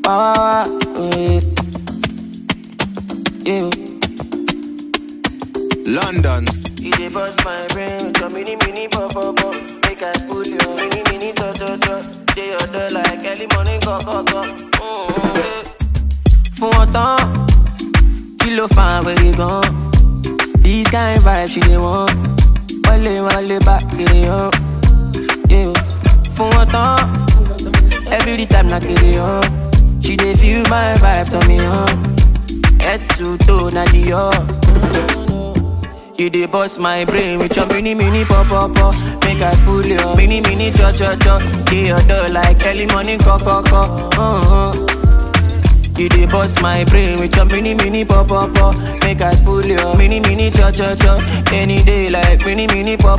Wow, yeah. London. You dey bust my brain with your mini pop. Make I pull your mini tot. Dey your door like early morning go. Fún wọn tán, kí ló fa where you gone? These kind vibes she dey want. Wale back get it on. Yeah. Fún wọn tán, every time I get it on. She dey feel my vibe, turn me on. Head to toe, na the You dey bust my brain with your mini pop. Make I pull your mini cho. Dey your door like early morning co. You dey bust my brain with your mini pop. Make I pull your mini cho. Any day like mini pop.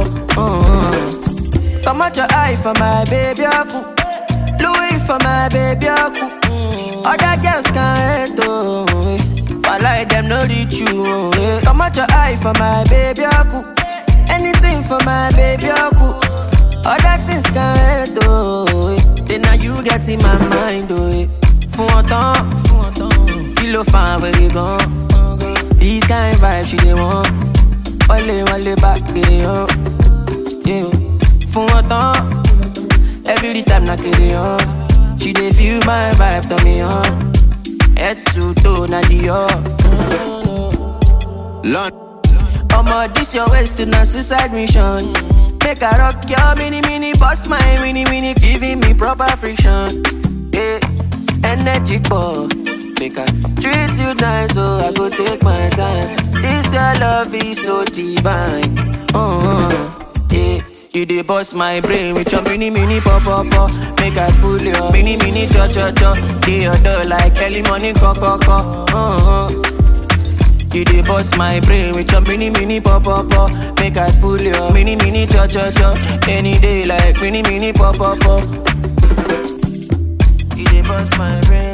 Come out your eye for my baby aku. Louis for my baby aku. Other girls can't oh. I like them no reach you. Come out your eye for my baby aku. Anything for my baby aku. Other things can't do. Say now you get in my mind. Fún wọn tán, kí ló fa where you gone? These kind vibes she dey want. Wale back get it on. Yeah. Fún wọn tán, every time I get it on. She dey feel my vibe, turn me on. Head to toe, na the Omo, this your waist to na suicide mission. Make I rock your mini, bust my mini, giving me proper friction. Yeah, energy ball. Make I treat you nice, so I go take my time. This your love is so divine. Yeah. You dey bust my brain with your mini pop. Make I pull your mini cho. Dey your door like early morning co. You dey bust my brain with your mini pop. Make I pull your mini cho. Any day like mini pop. You dey bust my brain.